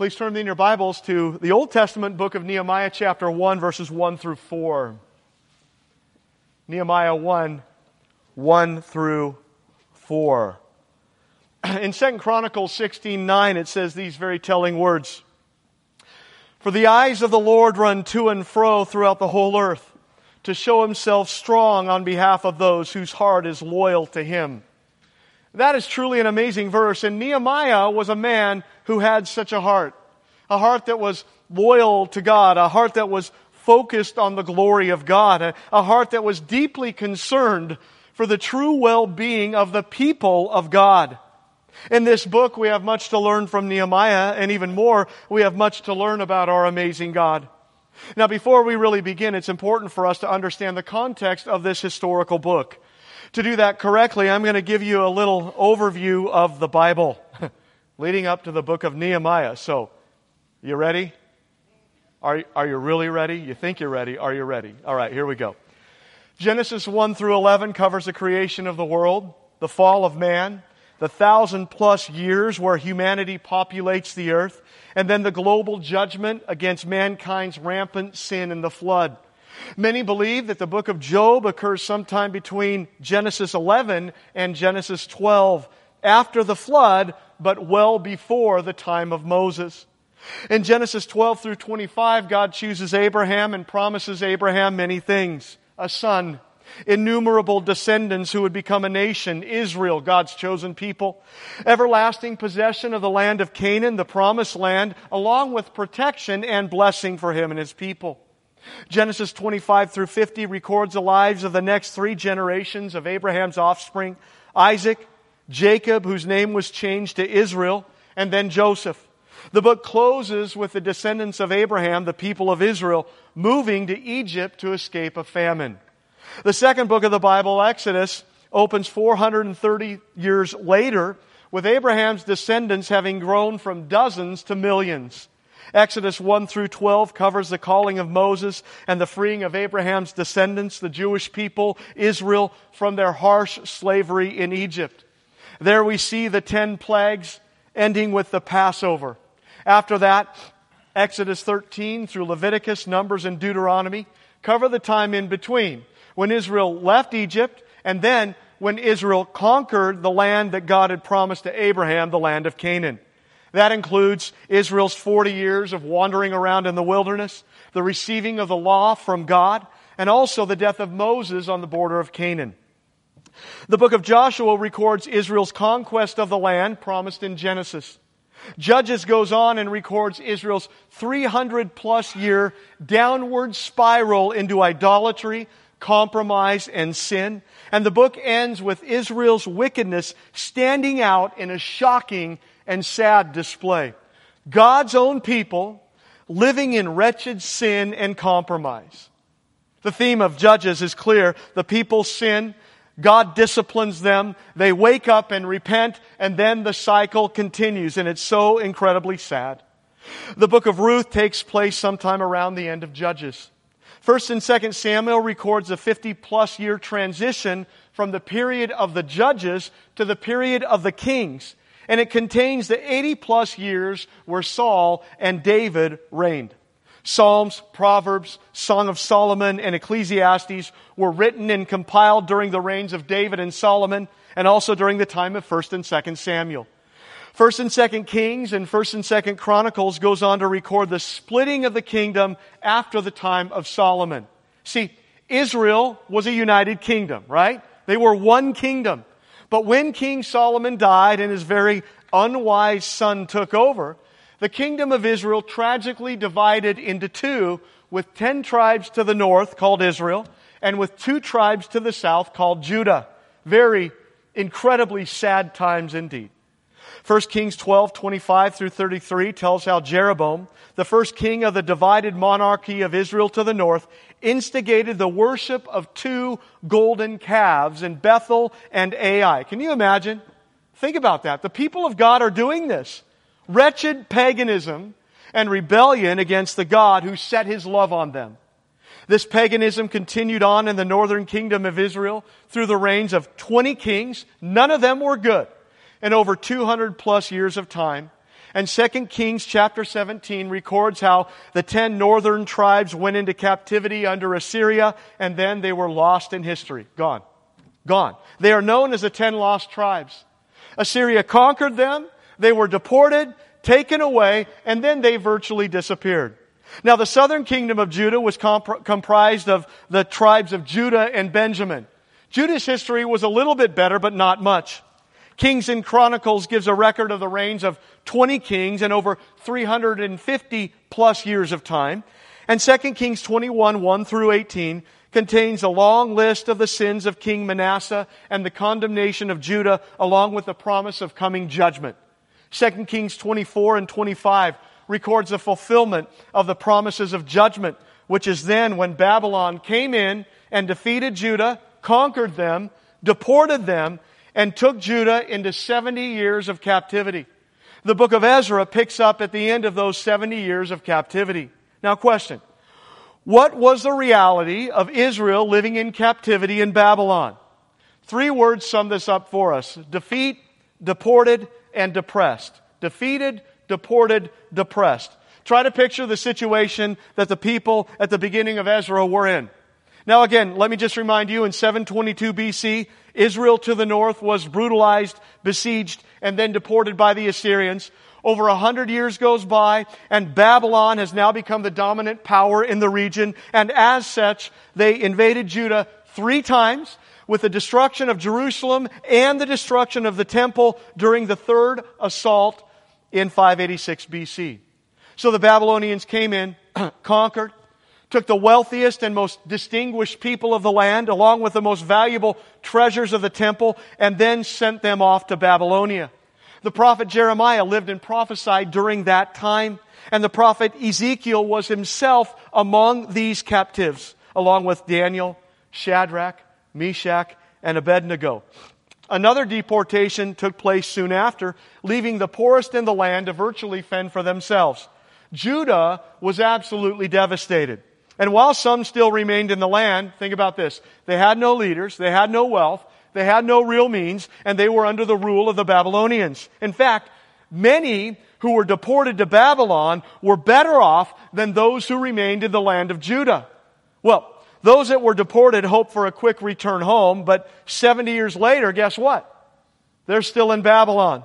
Please turn in your Bibles to the Old Testament book of Nehemiah, chapter 1, verses 1 through 4. Nehemiah 1, 1 through 4. In 2 Chronicles 16:9, it says these very telling words. For the eyes of the Lord run to and fro throughout the whole earth, to show Himself strong on behalf of those whose heart is loyal to Him. That is truly an amazing verse, and Nehemiah was a man who had such a heart that was loyal to God, a heart that was focused on the glory of God, a heart that was deeply concerned for the true well-being of the people of God. In this book, we have much to learn from Nehemiah, and even more, we have much to learn about our amazing God. Now, before we really begin, it's important for us to understand the context of this historical book. To do that correctly, I'm going to give you a little overview of the Bible leading up to the book of Nehemiah. So, you ready? Are you really ready? You think you're ready. Are you ready? All right, here we go. Genesis 1 through 11 covers the creation of the world, the fall of man, the 1,000+ years where humanity populates the earth, and then the global judgment against mankind's rampant sin and the flood. Many believe that the book of Job occurs sometime between Genesis 11 and Genesis 12, after the flood, but well before the time of Moses. In Genesis 12 through 25, God chooses Abraham and promises Abraham many things. A son, innumerable descendants who would become a nation, Israel, God's chosen people, everlasting possession of the land of Canaan, the promised land, along with protection and blessing for him and his people. Genesis 25 through 50 records the lives of the next 3 generations of Abraham's offspring, Isaac, Jacob, whose name was changed to Israel, and then Joseph. The book closes with the descendants of Abraham, the people of Israel, moving to Egypt to escape a famine. The second book of the Bible, Exodus, opens 430 years later, with Abraham's descendants having grown from dozens to millions. Exodus 1 through 12 covers the calling of Moses and the freeing of Abraham's descendants, the Jewish people, Israel, from their harsh slavery in Egypt. There we see the 10 plagues ending with the Passover. After that, Exodus 13 through Leviticus, Numbers, and Deuteronomy cover the time in between, when Israel left Egypt, and then when Israel conquered the land that God had promised to Abraham, the land of Canaan. That includes Israel's 40 years of wandering around in the wilderness, the receiving of the law from God, and also the death of Moses on the border of Canaan. The book of Joshua records Israel's conquest of the land promised in Genesis. Judges goes on and records Israel's 300+ year downward spiral into idolatry, compromise, and sin. And the book ends with Israel's wickedness standing out in a shocking and sad display. God's own people living in wretched sin and compromise. The theme of Judges is clear. The people sin. God disciplines them. They wake up and repent, and then the cycle continues, and it's so incredibly sad. The book of Ruth takes place sometime around the end of Judges. 1 and 2 Samuel records a 50+ year transition from the period of the Judges to the period of the Kings. And it contains the 80+ years where Saul and David reigned. Psalms, Proverbs, Song of Solomon, and Ecclesiastes were written and compiled during the reigns of David and Solomon, and also during the time of 1 and 2 Samuel. 1 and 2 Kings and 1 and 2 Chronicles goes on to record the splitting of the kingdom after the time of Solomon. See, Israel was a united kingdom, right? They were one kingdom. But when King Solomon died and his very unwise son took over, the kingdom of Israel tragically divided into 2, with 10 tribes to the north called Israel, and with 2 tribes to the south called Judah. Very incredibly sad times indeed. 1 Kings 12:25 through 33 tells how Jeroboam, the first king of the divided monarchy of Israel to the north, instigated the worship of 2 golden calves in Bethel and Ai. Can you imagine? Think about that. The people of God are doing this. Wretched paganism and rebellion against the God who set His love on them. This paganism continued on in the northern kingdom of Israel through the reigns of 20 kings. None of them were good. And over 200+ years of time. And 2 Kings chapter 17 records how the 10 northern tribes went into captivity under Assyria, and then they were lost in history. Gone. Gone. They are known as the 10 lost tribes. Assyria conquered them, they were deported, taken away, and then they virtually disappeared. Now the southern kingdom of Judah was comprised of the tribes of Judah and Benjamin. Judah's history was a little bit better, but not much. Kings and Chronicles gives a record of the reigns of 20 kings and over 350 plus years of time. And 2 Kings 21, 1 through 18 contains a long list of the sins of King Manasseh and the condemnation of Judah, along with the promise of coming judgment. 2 Kings 24 and 25 records the fulfillment of the promises of judgment, which is then when Babylon came in and defeated Judah, conquered them, deported them, and took Judah into 70 years of captivity. The book of Ezra picks up at the end of those 70 years of captivity. Now question, what was the reality of Israel living in captivity in Babylon? 3 words sum this up for us: defeat, deported, and depressed. Defeated, deported, depressed. Try to picture the situation that the people at the beginning of Ezra were in. Now again, let me just remind you, in 722 BC, Israel to the north was brutalized, besieged, and then deported by the Assyrians. Over 100 years goes by, and Babylon has now become the dominant power in the region, and as such, they invaded Judah 3 times, with the destruction of Jerusalem and the destruction of the temple during the 3rd assault in 586 BC. So the Babylonians came in, conquered, took the wealthiest and most distinguished people of the land, along with the most valuable treasures of the temple, and then sent them off to Babylonia. The prophet Jeremiah lived and prophesied during that time, and the prophet Ezekiel was himself among these captives, along with Daniel, Shadrach, Meshach, and Abednego. Another deportation took place soon after, leaving the poorest in the land to virtually fend for themselves. Judah was absolutely devastated. And while some still remained in the land, think about this, they had no leaders, they had no wealth, they had no real means, and they were under the rule of the Babylonians. In fact, many who were deported to Babylon were better off than those who remained in the land of Judah. Well, those that were deported hoped for a quick return home, but 70 years later, guess what? They're still in Babylon.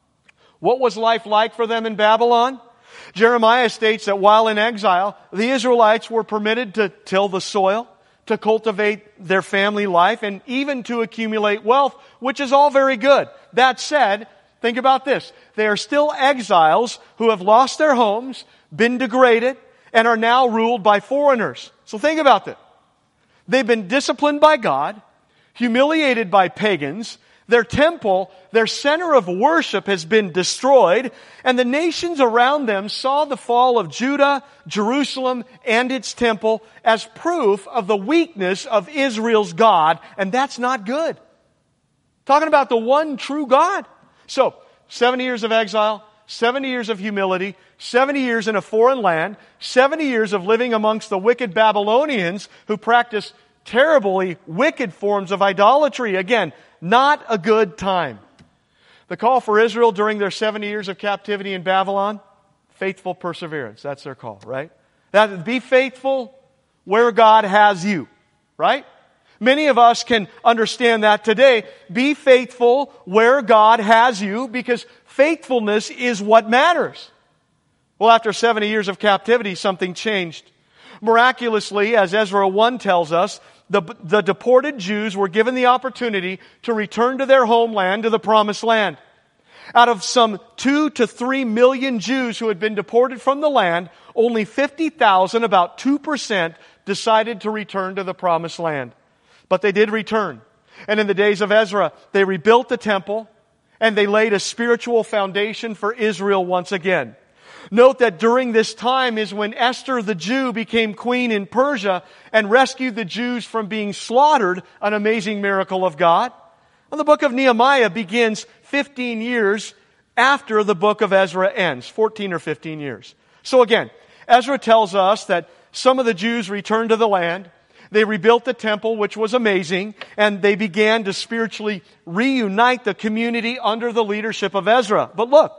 What was life like for them in Babylon? Jeremiah states that while in exile, the Israelites were permitted to till the soil, to cultivate their family life, and even to accumulate wealth, which is all very good. That said, think about this. They are still exiles who have lost their homes, been degraded, and are now ruled by foreigners. So think about this. They've been disciplined by God, humiliated by pagans. Their temple, their center of worship, has been destroyed, and the nations around them saw the fall of Judah, Jerusalem, and its temple as proof of the weakness of Israel's God, and that's not good. Talking about the one true God. So, 70 years of exile, 70 years of humility, 70 years in a foreign land, 70 years of living amongst the wicked Babylonians who practice terribly wicked forms of idolatry. Again, not a good time. The call for Israel during their 70 years of captivity in Babylon, faithful perseverance. That's their call, right? Be faithful where God has you, right? Many of us can understand that today. Be faithful where God has you, because faithfulness is what matters. Well, after 70 years of captivity, something changed. Miraculously, as Ezra 1 tells us, the deported Jews were given the opportunity to return to their homeland, to the Promised Land. Out of some 2 to 3 million Jews who had been deported from the land, only 50,000, about 2%, decided to return to the Promised Land. But they did return. And in the days of Ezra, they rebuilt the temple, and they laid a spiritual foundation for Israel once again. Note that during this time is when Esther the Jew became queen in Persia and rescued the Jews from being slaughtered, an amazing miracle of God. And the book of Nehemiah begins 15 years after the book of Ezra ends, 14 or 15 years. So again, Ezra tells us that some of the Jews returned to the land. They rebuilt the temple, which was amazing, and they began to spiritually reunite the community under the leadership of Ezra. But look,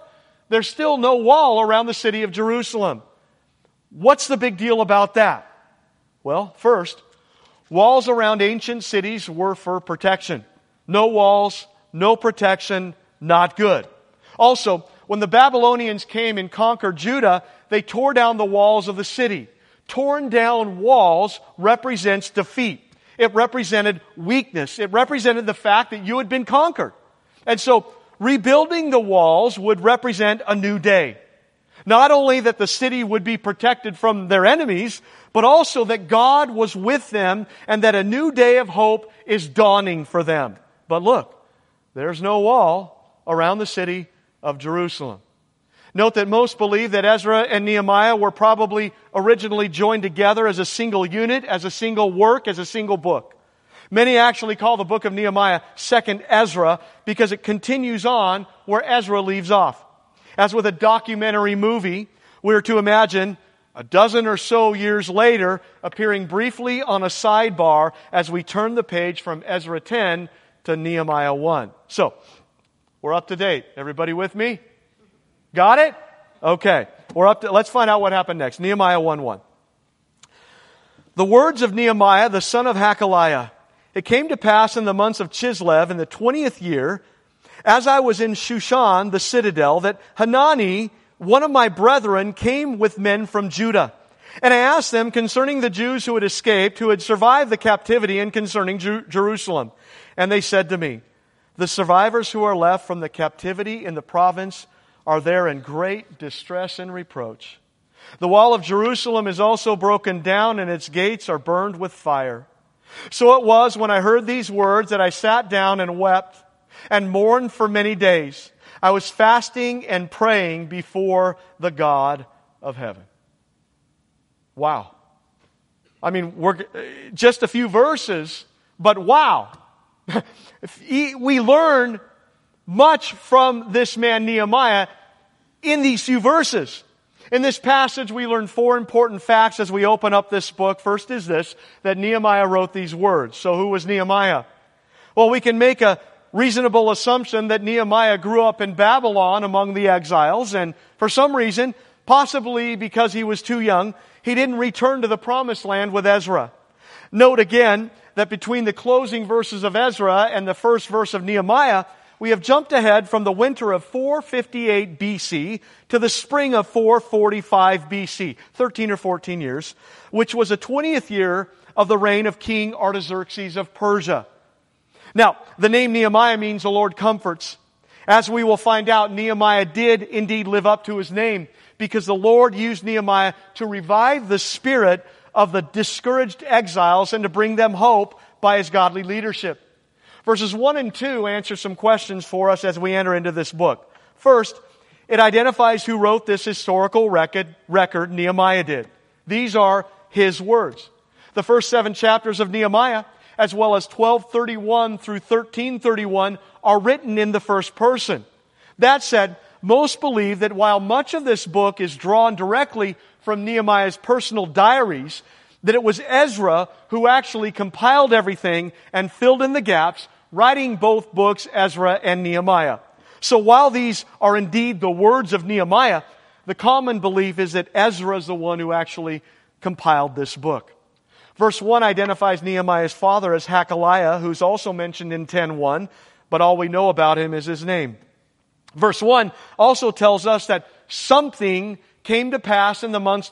there's still no wall around the city of Jerusalem. What's the big deal about that? Well, first, walls around ancient cities were for protection. No walls, no protection, not good. Also, when the Babylonians came and conquered Judah, they tore down the walls of the city. Torn down walls represents defeat. It represented weakness. It represented the fact that you had been conquered. And so, rebuilding the walls would represent a new day. Not only that the city would be protected from their enemies, but also that God was with them and that a new day of hope is dawning for them. But look, there's no wall around the city of Jerusalem. Note that most believe that Ezra and Nehemiah were probably originally joined together as a single unit, as a single work, as a single book. Many actually call the book of Nehemiah Second Ezra because it continues on where Ezra leaves off. As with a documentary movie, we are to imagine a dozen or so years later appearing briefly on a sidebar as we turn the page from Ezra 10 to Nehemiah 1. So, we're up to date. Everybody with me? Got it? Okay. Let's find out what happened next. Nehemiah 1:1. The words of Nehemiah, the son of Hakaliah. It came to pass in the months of Chislev, in the 20th year, as I was in Shushan, the citadel, that Hanani, one of my brethren, came with men from Judah. And I asked them concerning the Jews who had escaped, who had survived the captivity, and concerning Jerusalem. And they said to me, the survivors who are left from the captivity in the province are there in great distress and reproach. The wall of Jerusalem is also broken down, and its gates are burned with fire. So it was when I heard these words that I sat down and wept and mourned for many days. I was fasting and praying before the God of heaven. Wow. I mean, we're just a few verses, but wow. We learn much from this man Nehemiah in these few verses. In this passage, we learn four important facts as we open up this book. First is this, that Nehemiah wrote these words. So who was Nehemiah? Well, we can make a reasonable assumption that Nehemiah grew up in Babylon among the exiles, and for some reason, possibly because he was too young, he didn't return to the promised land with Ezra. Note again that between the closing verses of Ezra and the first verse of Nehemiah, we have jumped ahead from the winter of 458 BC to the spring of 445 BC, 13 or 14 years, which was the 20th year of the reign of King Artaxerxes of Persia. Now, the name Nehemiah means the Lord comforts. As we will find out, Nehemiah did indeed live up to his name because the Lord used Nehemiah to revive the spirit of the discouraged exiles and to bring them hope by his godly leadership. Verses 1 and 2 answer some questions for us as we enter into this book. First, it identifies who wrote this historical record Nehemiah did. These are his words. The first 7 chapters of Nehemiah, as well as 12:31 through 13:31, are written in the first person. That said, most believe that while much of this book is drawn directly from Nehemiah's personal diaries, that it was Ezra who actually compiled everything and filled in the gaps, writing both books, Ezra and Nehemiah. So while these are indeed the words of Nehemiah, the common belief is that Ezra is the one who actually compiled this book. Verse 1 identifies Nehemiah's father as Hakaliah, who's also mentioned in 10:1, but all we know about him is his name. Verse 1 also tells us that something came to pass in the month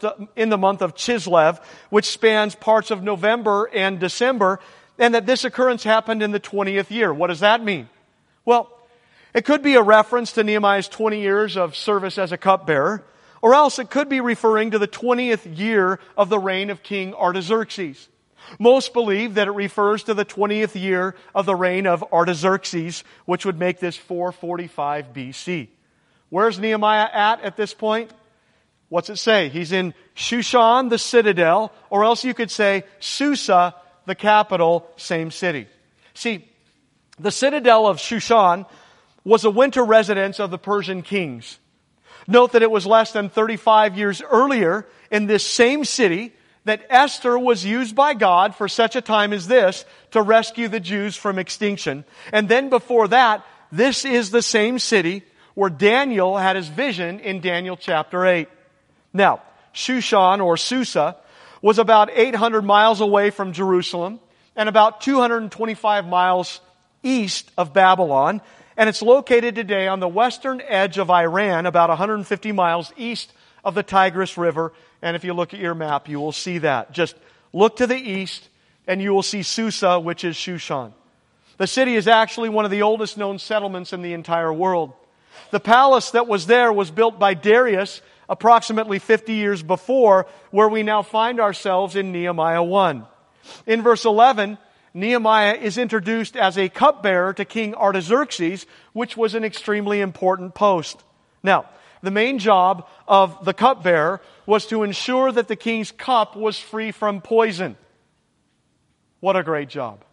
of Chislev, which spans parts of November and December, and that this occurrence happened in the 20th year. What does that mean? Well, it could be a reference to Nehemiah's 20 years of service as a cupbearer, or else it could be referring to the 20th year of the reign of King Artaxerxes. Most believe that it refers to the 20th year of the reign of Artaxerxes, which would make this 445 BC. Where's Nehemiah at this point? What's it say? He's in Shushan, the citadel, or else you could say Susa, the capital, same city. See, the citadel of Shushan was a winter residence of the Persian kings. Note that it was less than 35 years earlier in this same city that Esther was used by God for such a time as this to rescue the Jews from extinction. And then before that, this is the same city where Daniel had his vision in Daniel chapter 8. Now, Shushan or Susa was about 800 miles away from Jerusalem and about 225 miles east of Babylon. And it's located today on the western edge of Iran, about 150 miles east of the Tigris River. And if you look at your map, you will see that. Just look to the east and you will see Susa, which is Shushan. The city is actually one of the oldest known settlements in the entire world. The palace that was there was built by Darius approximately 50 years before, where we now find ourselves in Nehemiah 1. In verse 11, Nehemiah is introduced as a cupbearer to King Artaxerxes, which was an extremely important post. Now, the main job of the cupbearer was to ensure that the king's cup was free from poison. What a great job.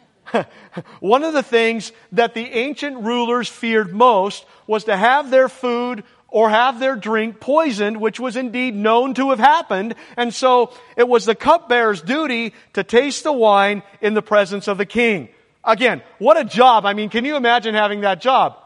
One of the things that the ancient rulers feared most was to have their food or have their drink poisoned, which was indeed known to have happened. And so it was the cupbearer's duty to taste the wine in the presence of the king. Again, what a job. I mean, can you imagine having that job?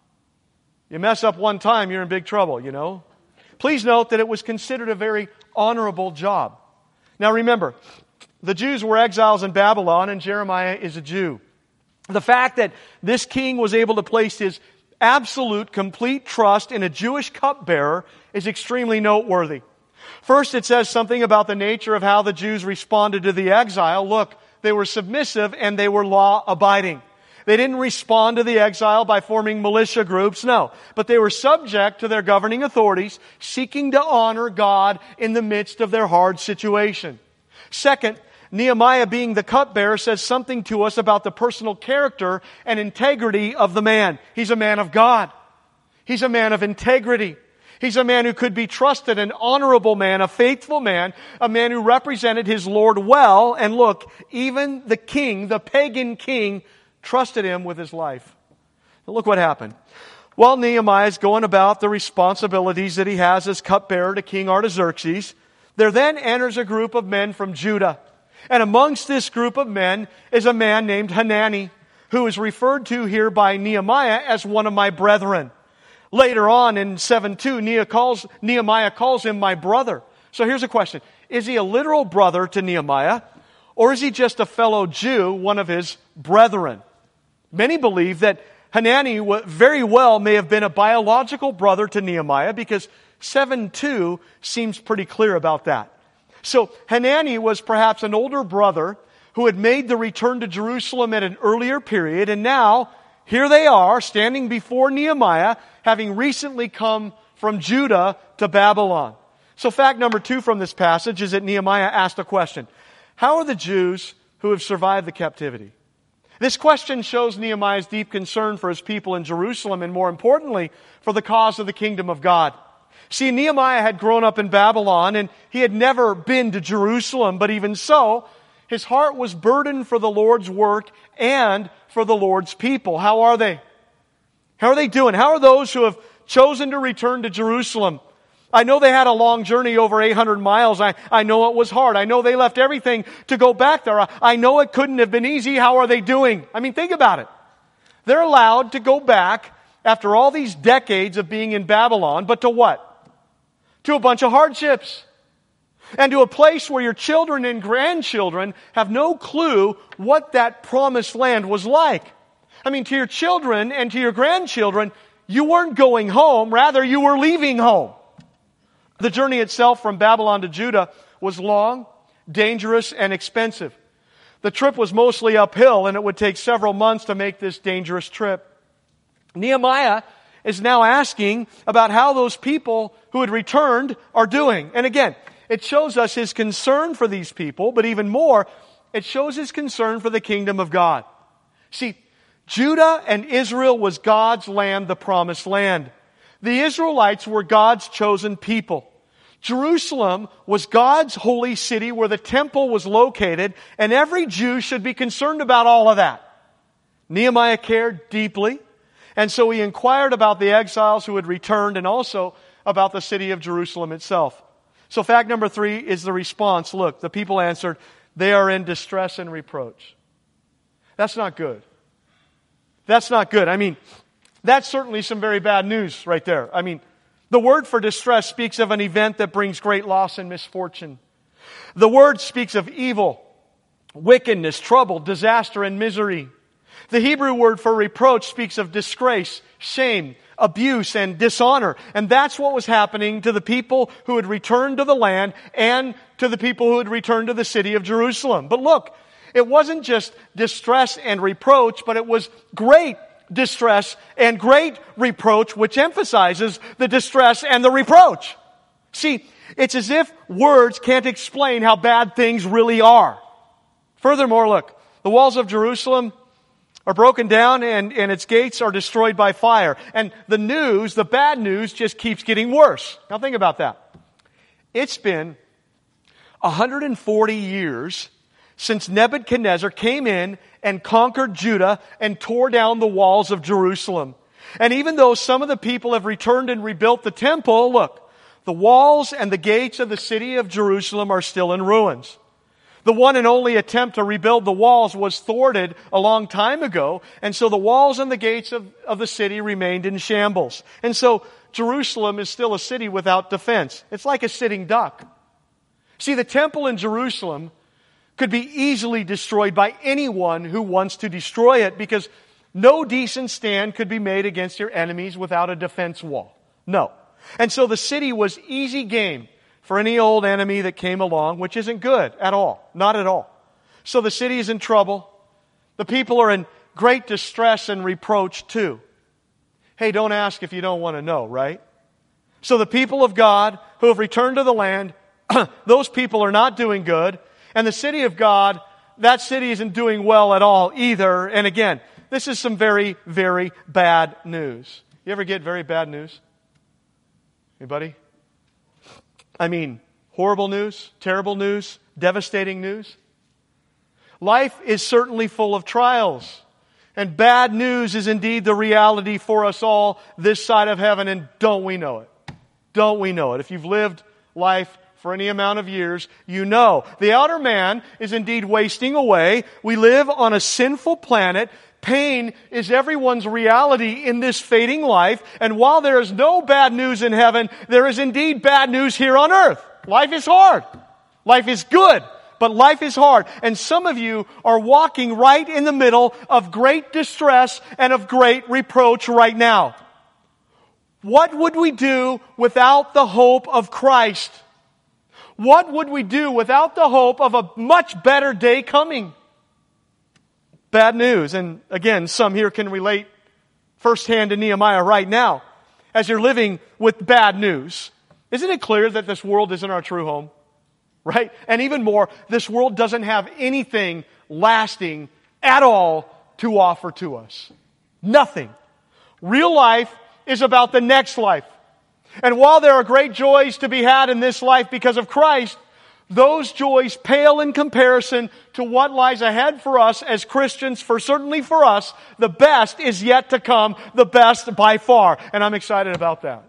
You mess up one time, you're in big trouble, you know. Please note that it was considered a very honorable job. Now remember, the Jews were exiles in Babylon, and Jeremiah is a Jew. The fact that this king was able to place his absolute, complete trust in a Jewish cupbearer is extremely noteworthy. First, it says something about the nature of how the Jews responded to the exile. Look, they were submissive and they were law-abiding. They didn't respond to the exile by forming militia groups, no. But they were subject to their governing authorities, seeking to honor God in the midst of their hard situation. Second, Nehemiah, being the cupbearer, says something to us about the personal character and integrity of the man. He's a man of God. He's a man of integrity. He's a man who could be trusted, an honorable man, a faithful man, a man who represented his Lord well. And look, even the king, the pagan king, trusted him with his life. Now look what happened. While Nehemiah is going about the responsibilities that he has as cupbearer to King Artaxerxes, there then enters a group of men from Judah. And amongst this group of men is a man named Hanani, who is referred to here by Nehemiah as one of my brethren. Later on in 7:2, Nehemiah calls him my brother. So here's a question. Is he a literal brother to Nehemiah, or is he just a fellow Jew, one of his brethren? Many believe that Hanani very well may have been a biological brother to Nehemiah, because 7:2 seems pretty clear about that. So Hanani was perhaps an older brother who had made the return to Jerusalem at an earlier period, and now here they are standing before Nehemiah, having recently come from Judah to Babylon. So fact number 2 from this passage is that Nehemiah asked a question. How are the Jews who have survived the captivity? This question shows Nehemiah's deep concern for his people in Jerusalem, and more importantly, for the cause of the kingdom of God. See, Nehemiah had grown up in Babylon, and he had never been to Jerusalem, but even so, his heart was burdened for the Lord's work and for the Lord's people. How are they? How are they doing? How are those who have chosen to return to Jerusalem? I know they had a long journey, over 800 miles. I know it was hard. I know they left everything to go back there. I know it couldn't have been easy. How are they doing? I mean, think about it. They're allowed to go back after all these decades of being in Babylon, but to what? To a bunch of hardships. And to a place where your children and grandchildren have no clue what that promised land was like. I mean, to your children and to your grandchildren, you weren't going home, rather you were leaving home. The journey itself from Babylon to Judah was long, dangerous, and expensive. The trip was mostly uphill, and it would take several months to make this dangerous trip. Nehemiah is now asking about how those people who had returned are doing. And again, it shows us his concern for these people, but even more, it shows his concern for the kingdom of God. See, Judah and Israel was God's land, the promised land. The Israelites were God's chosen people. Jerusalem was God's holy city where the temple was located, and every Jew should be concerned about all of that. Nehemiah cared deeply, and so he inquired about the exiles who had returned and also about the city of Jerusalem itself. So fact number 3 is the response. Look, the people answered, they are in distress and reproach. That's not good. That's not good. I mean, That's certainly some very bad news right there. I mean, the word for distress speaks of an event that brings great loss and misfortune. The word speaks of evil, wickedness, trouble, disaster, and misery. The Hebrew word for reproach speaks of disgrace, shame, abuse, and dishonor. And that's what was happening to the people who had returned to the land and to the people who had returned to the city of Jerusalem. But look, it wasn't just distress and reproach, but it was great distress and great reproach, which emphasizes the distress and the reproach. See, it's as if words can't explain how bad things really are. Furthermore, look, the walls of Jerusalem are broken down and its gates are destroyed by fire. And the bad news just keeps getting worse. Now think about that. It's been 140 years since Nebuchadnezzar came in and conquered Judah and tore down the walls of Jerusalem. And even though some of the people have returned and rebuilt the temple, look, the walls and the gates of the city of Jerusalem are still in ruins. The one and only attempt to rebuild the walls was thwarted a long time ago, and so the walls and the gates of the city remained in shambles. And so Jerusalem is still a city without defense. It's like a sitting duck. See, the temple in Jerusalem could be easily destroyed by anyone who wants to destroy it, because no decent stand could be made against your enemies without a defense wall. No. And so the city was easy game for any old enemy that came along, which isn't good at all. Not at all. So the city is in trouble. The people are in great distress and reproach too. Hey, don't ask if you don't want to know, right? So the people of God who have returned to the land, those people are not doing good. And the city of God, that city isn't doing well at all either. And again, this is some very, very bad news. You ever get very bad news? Anybody? I mean, horrible news, terrible news, devastating news. Life is certainly full of trials. And bad news is indeed the reality for us all this side of heaven. And don't we know it? Don't we know it? If you've lived life for any amount of years, you know. The outer man is indeed wasting away. We live on a sinful planet. Pain is everyone's reality in this fading life. And while there is no bad news in heaven, there is indeed bad news here on earth. Life is hard. Life is good, but life is hard. And some of you are walking right in the middle of great distress and of great reproach right now. What would we do without the hope of Christ? What would we do without the hope of a much better day coming? Bad news. And again, some here can relate firsthand to Nehemiah right now as you're living with bad news. Isn't it clear that this world isn't our true home? Right? And even more, this world doesn't have anything lasting at all to offer to us. Nothing. Real life is about the next life. And while there are great joys to be had in this life because of Christ, those joys pale in comparison to what lies ahead for us as Christians. Certainly for us, the best is yet to come, the best by far. And I'm excited about that.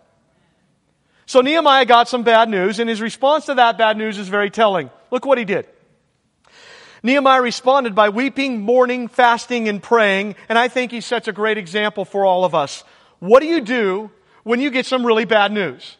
So Nehemiah got some bad news, and his response to that bad news is very telling. Look what he did. Nehemiah responded by weeping, mourning, fasting, and praying. And I think he sets a great example for all of us. What do you do when you get some really bad news?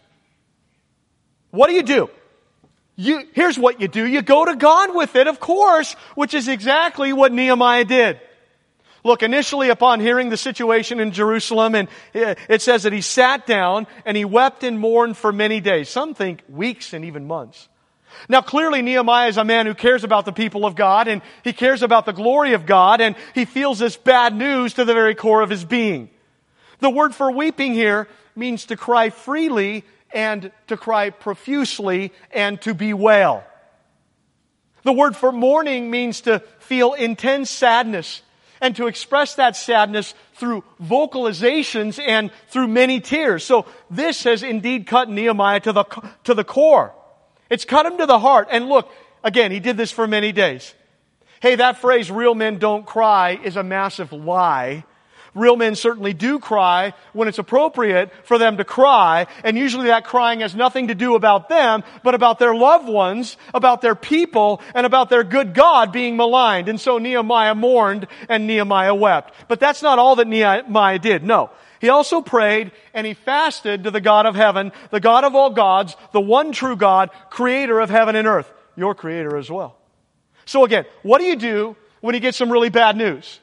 What do you do? Here's what you do. You go to God with it, of course, which is exactly what Nehemiah did. Look, initially upon hearing the situation in Jerusalem, and it says that he sat down and he wept and mourned for many days. Some think weeks and even months. Now clearly Nehemiah is a man who cares about the people of God, and he cares about the glory of God, and he feels this bad news to the very core of his being. The word for weeping here means to cry freely and to cry profusely and to bewail. The word for mourning means to feel intense sadness and to express that sadness through vocalizations and through many tears. So this has indeed cut Nehemiah to the core. It's cut him to the heart. And look, again, he did this for many days. Hey, that phrase, real men don't cry, is a massive lie. Real men certainly do cry when it's appropriate for them to cry, and usually that crying has nothing to do about them, but about their loved ones, about their people, and about their good God being maligned. And so Nehemiah mourned and Nehemiah wept. But that's not all that Nehemiah did. No. He also prayed and he fasted to the God of heaven, the God of all gods, the one true God, creator of heaven and earth, your creator as well. So again, what do you do when you get some really bad news?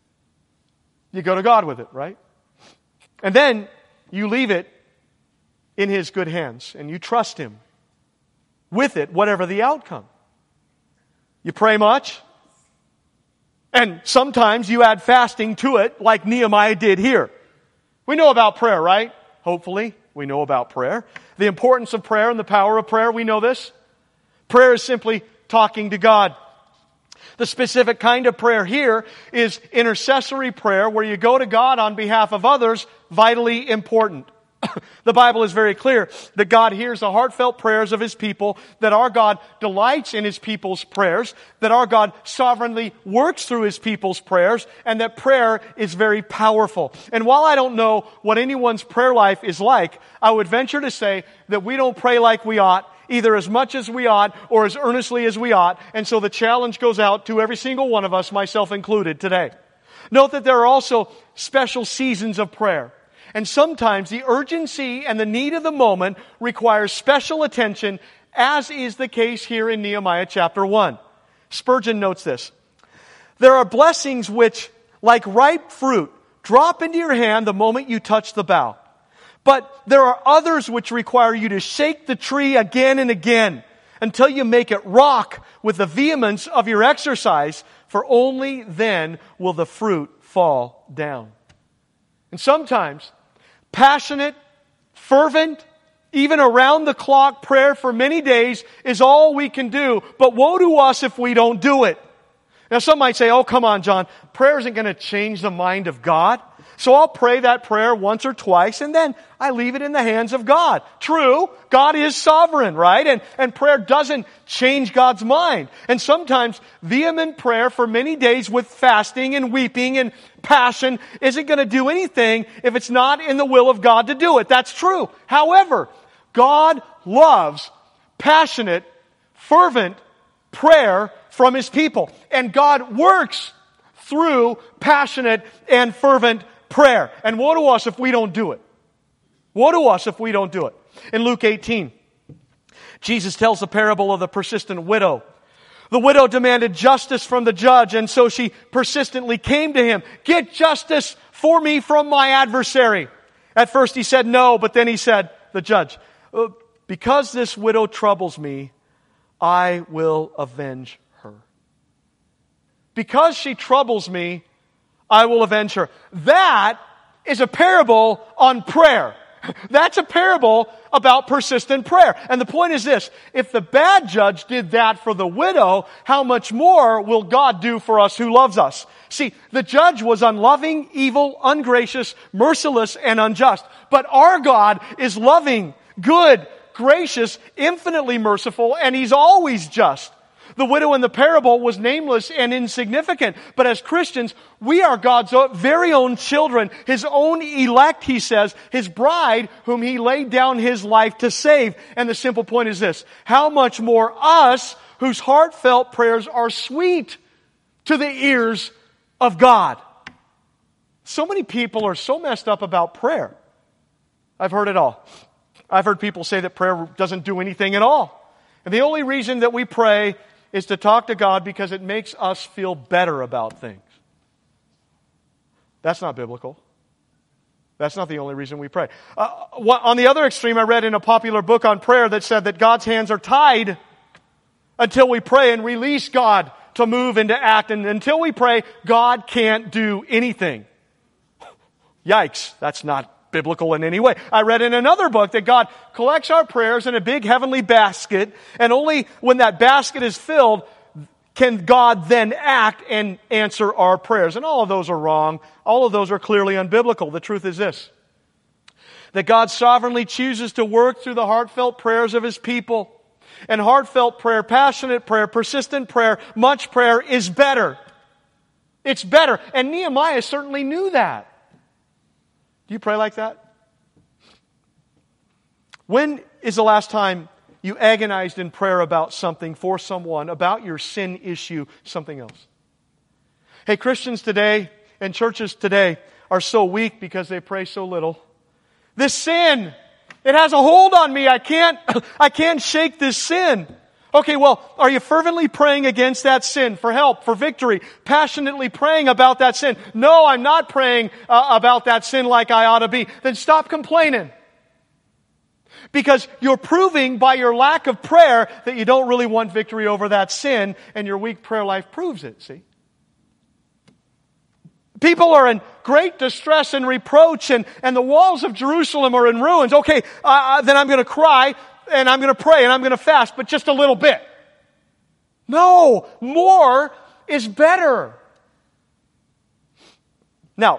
You go to God with it, right? And then you leave it in His good hands and you trust Him with it, whatever the outcome. You pray much, and sometimes you add fasting to it, like Nehemiah did here. We know about prayer, right? Hopefully, we know about prayer. The importance of prayer and the power of prayer, we know this. Prayer is simply talking to God. The specific kind of prayer here is intercessory prayer, where you go to God on behalf of others, vitally important. The Bible is very clear that God hears the heartfelt prayers of His people, that our God delights in His people's prayers, that our God sovereignly works through His people's prayers, and that prayer is very powerful. And while I don't know what anyone's prayer life is like, I would venture to say that we don't pray like we ought, either as much as we ought or as earnestly as we ought. And so the challenge goes out to every single one of us, myself included, today. Note that there are also special seasons of prayer. And sometimes the urgency and the need of the moment requires special attention, as is the case here in Nehemiah chapter 1. Spurgeon notes this: there are blessings which, like ripe fruit, drop into your hand the moment you touch the bough. But there are others which require you to shake the tree again and again until you make it rock with the vehemence of your exercise, for only then will the fruit fall down. And sometimes passionate, fervent, even around-the-clock prayer for many days is all we can do. But woe to us if we don't do it. Now some might say, oh, come on, John, prayer isn't going to change the mind of God. So I'll pray that prayer once or twice, and then I leave it in the hands of God. True, God is sovereign, right? And prayer doesn't change God's mind. And sometimes vehement prayer for many days with fasting and weeping and passion isn't going to do anything if it's not in the will of God to do it. That's true. However, God loves passionate, fervent prayer from His people. And God works through passionate and fervent prayer. And woe to us if we don't do it. Woe to us if we don't do it. In Luke 18, Jesus tells the parable of the persistent widow. The widow demanded justice from the judge, and so she persistently came to him. Get justice for me from my adversary. At first he said no, but then he said, the judge, because this widow troubles me, I will avenge her. Because she troubles me, I will avenge her. That is a parable on prayer. That's a parable about persistent prayer. And the point is this: if the bad judge did that for the widow, how much more will God do for us who loves us? See, the judge was unloving, evil, ungracious, merciless, and unjust. But our God is loving, good, gracious, infinitely merciful, and He's always just. The widow in the parable was nameless and insignificant. But as Christians, we are God's very own children, His own elect, He says, His bride whom He laid down His life to save. And the simple point is this: how much more us, whose heartfelt prayers are sweet to the ears of God. So many people are so messed up about prayer. I've heard it all. I've heard people say that prayer doesn't do anything at all. And the only reason that we pray is to talk to God because it makes us feel better about things. That's not biblical. That's not the only reason we pray. On the other extreme, I read in a popular book on prayer that said that God's hands are tied until we pray and release God to move and to act. And until we pray, God can't do anything. Yikes, that's not biblical in any way. I read in another book that God collects our prayers in a big heavenly basket, and only when that basket is filled can God then act and answer our prayers. And all of those are wrong. All of those are clearly unbiblical. The truth is this: that God sovereignly chooses to work through the heartfelt prayers of His people. And heartfelt prayer, passionate prayer, persistent prayer, much prayer is better. It's better. And Nehemiah certainly knew that. Do you pray like that? When is the last time you agonized in prayer about something, for someone, about your sin issue, something else? Hey, Christians today and churches today are so weak because they pray so little. This sin, it has a hold on me. I can't shake this sin. Okay, well, are you fervently praying against that sin for help, for victory, passionately praying about that sin? No, I'm not praying about that sin like I ought to be. Then stop complaining. Because you're proving by your lack of prayer that you don't really want victory over that sin, and your weak prayer life proves it, see? People are in great distress and reproach, and the walls of Jerusalem are in ruins. Okay, then I'm going to cry, and I'm going to pray, and I'm going to fast, but just a little bit. No, more is better. Now,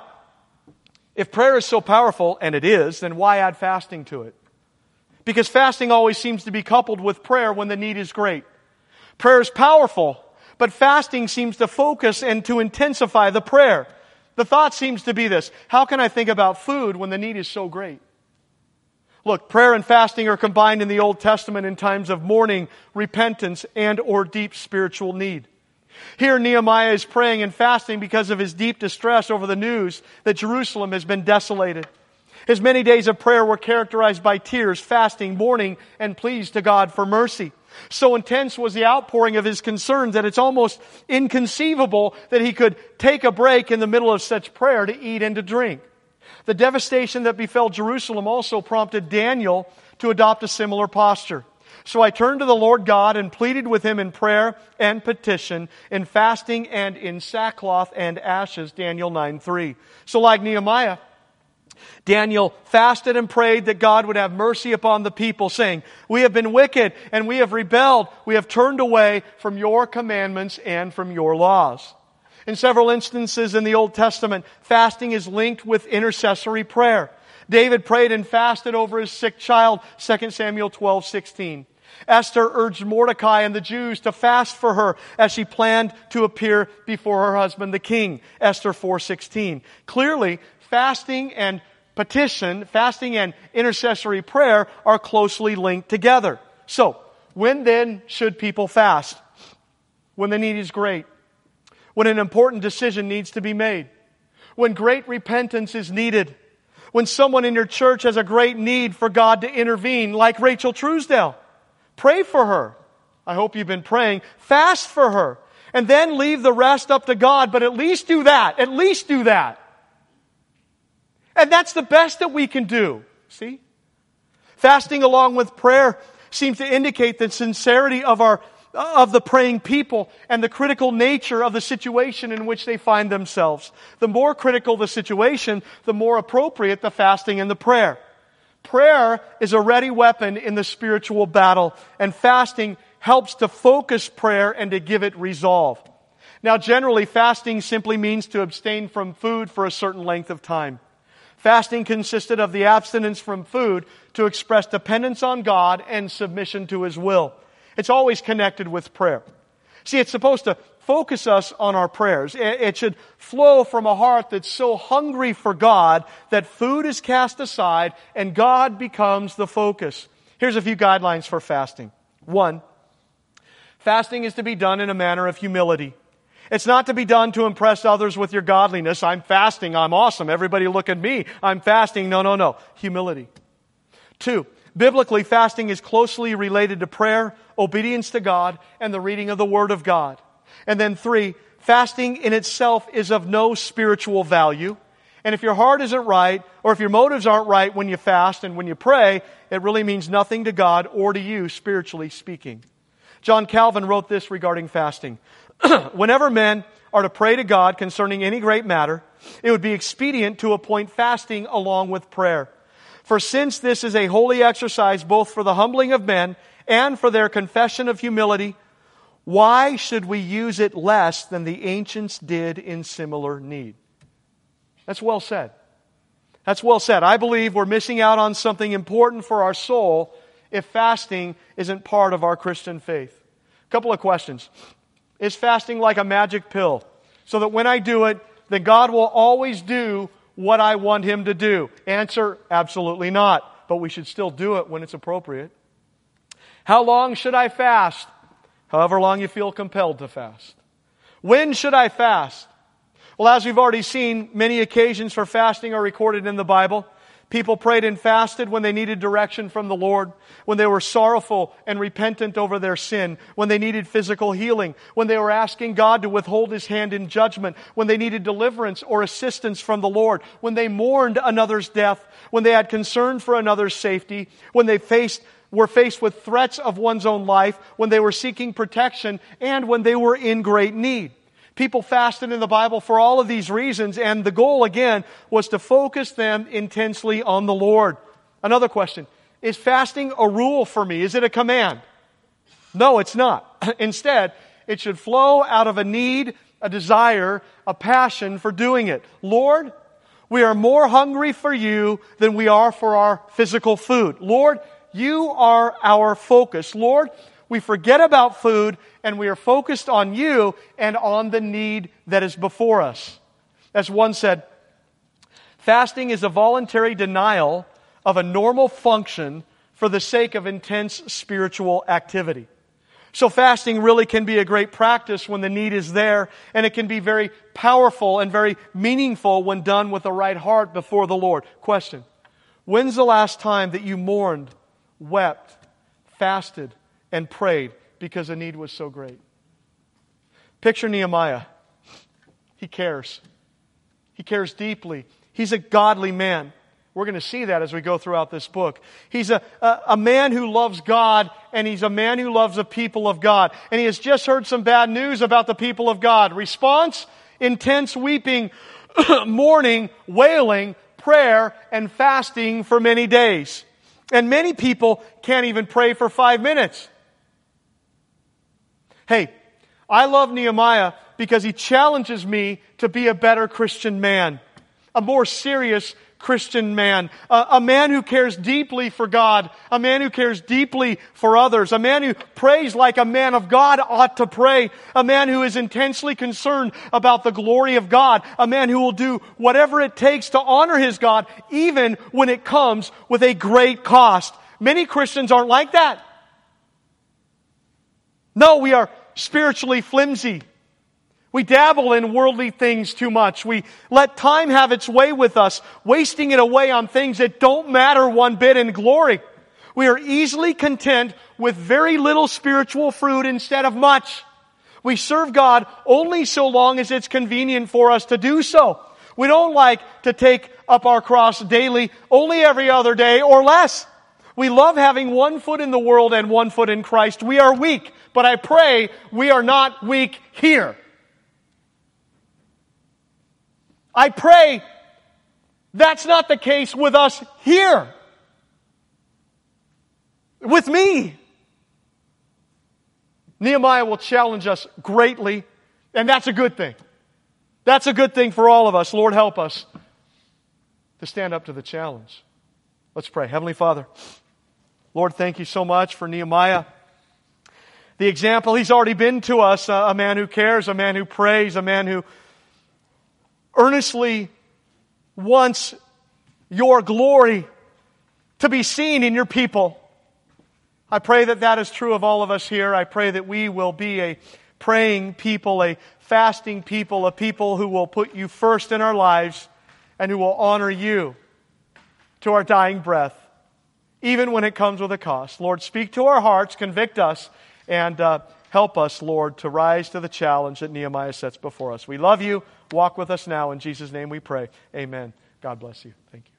if prayer is so powerful, and it is, then why add fasting to it? Because fasting always seems to be coupled with prayer when the need is great. Prayer is powerful, but fasting seems to focus and to intensify the prayer. The thought seems to be this: how can I think about food when the need is so great? Look, prayer and fasting are combined in the Old Testament in times of mourning, repentance, and or deep spiritual need. Here Nehemiah is praying and fasting because of his deep distress over the news that Jerusalem has been desolated. His many days of prayer were characterized by tears, fasting, mourning, and pleas to God for mercy. So intense was the outpouring of his concerns that it's almost inconceivable that he could take a break in the middle of such prayer to eat and to drink. The devastation that befell Jerusalem also prompted Daniel to adopt a similar posture. So I turned to the Lord God and pleaded with Him in prayer and petition, in fasting and in sackcloth and ashes, Daniel 9:3. So like Nehemiah, Daniel fasted and prayed that God would have mercy upon the people, saying, "We have been wicked and we have rebelled. We have turned away from your commandments and from your laws." In several instances in the Old Testament, fasting is linked with intercessory prayer. David prayed and fasted over his sick child, 2 Samuel 12:16. Esther urged Mordecai and the Jews to fast for her as she planned to appear before her husband the king, Esther 4:16. Clearly, fasting and petition, fasting and intercessory prayer are closely linked together. So, when then should people fast? When the need is great. When an important decision needs to be made. When great repentance is needed. When someone in your church has a great need for God to intervene, like Rachel Truesdale. Pray for her. I hope you've been praying. Fast for her. And then leave the rest up to God, but at least do that. At least do that. And that's the best that we can do. See? Fasting along with prayer seems to indicate the sincerity of the praying people and the critical nature of the situation in which they find themselves. The more critical the situation, the more appropriate the fasting and the prayer. Prayer is a ready weapon in the spiritual battle, and fasting helps to focus prayer and to give it resolve. Now, generally, fasting simply means to abstain from food for a certain length of time. Fasting consisted of the abstinence from food to express dependence on God and submission to His will. It's always connected with prayer. See, it's supposed to focus us on our prayers. It should flow from a heart that's so hungry for God that food is cast aside and God becomes the focus. Here's a few guidelines for fasting. 1, fasting is to be done in a manner of humility. It's not to be done to impress others with your godliness. I'm fasting. I'm awesome. Everybody look at me. I'm fasting. No. Humility. 2, biblically, fasting is closely related to prayer, obedience to God, and the reading of the Word of God. And then 3, fasting in itself is of no spiritual value. And if your heart isn't right, or if your motives aren't right when you fast and when you pray, it really means nothing to God or to you, spiritually speaking. John Calvin wrote this regarding fasting. Whenever men are to pray to God concerning any great matter, it would be expedient to appoint fasting along with prayer. For since this is a holy exercise both for the humbling of men and for their confession of humility, why should we use it less than the ancients did in similar need? That's well said. That's well said. I believe we're missing out on something important for our soul if fasting isn't part of our Christian faith. A couple of questions. Is fasting like a magic pill? So that when I do it, then God will always do what I want Him to do? Answer, absolutely not. But we should still do it when it's appropriate. How long should I fast? However long you feel compelled to fast. When should I fast? Well, as we've already seen, many occasions for fasting are recorded in the Bible. People prayed and fasted when they needed direction from the Lord, when they were sorrowful and repentant over their sin, when they needed physical healing, when they were asking God to withhold His hand in judgment, when they needed deliverance or assistance from the Lord, when they mourned another's death, when they had concern for another's safety, when they were faced with threats of one's own life, when they were seeking protection, and when they were in great need. People fasted in the Bible for all of these reasons, and the goal, again, was to focus them intensely on the Lord. Another question, is fasting a rule for me? Is it a command? No, it's not. Instead, it should flow out of a need, a desire, a passion for doing it. Lord, we are more hungry for You than we are for our physical food. Lord, You are our focus. Lord, we forget about food and we are focused on You and on the need that is before us. As one said, fasting is a voluntary denial of a normal function for the sake of intense spiritual activity. So fasting really can be a great practice when the need is there, and it can be very powerful and very meaningful when done with the right heart before the Lord. Question, when's the last time that you mourned, wept, fasted, and prayed because the need was so great? Picture Nehemiah. He cares. He cares deeply. He's a godly man. We're going to see that as we go throughout this book. He's a man who loves God, and he's a man who loves the people of God. And he has just heard some bad news about the people of God. Response, intense weeping, mourning, wailing, prayer, and fasting for many days. And many people can't even pray for 5 minutes. Hey, I love Nehemiah because he challenges me to be a better Christian man, a more serious Christian man, a man who cares deeply for God, a man who cares deeply for others, a man who prays like a man of God ought to pray, a man who is intensely concerned about the glory of God, a man who will do whatever it takes to honor his God, even when it comes with a great cost. Many Christians aren't like that. No, we are spiritually flimsy. We dabble in worldly things too much. We let time have its way with us, wasting it away on things that don't matter one bit in glory. We are easily content with very little spiritual fruit instead of much. We serve God only so long as it's convenient for us to do so. We don't like to take up our cross daily, only every other day or less. We love having one foot in the world and one foot in Christ. We are weak, but I pray we are not weak here. I pray that's not the case with us here. With me. Nehemiah will challenge us greatly, and that's a good thing. That's a good thing for all of us. Lord, help us to stand up to the challenge. Let's pray. Heavenly Father, Lord, thank You so much for Nehemiah. The example he's already been to us, a man who cares, a man who prays, a man who earnestly wants Your glory to be seen in Your people. I pray that that is true of all of us here. I pray that we will be a praying people, a fasting people, a people who will put You first in our lives and who will honor You to our dying breath, even when it comes with a cost. Lord, speak to our hearts, convict us, and help us, Lord, to rise to the challenge that Nehemiah sets before us. We love You. Walk with us now. In Jesus' name we pray. Amen. God bless you. Thank you.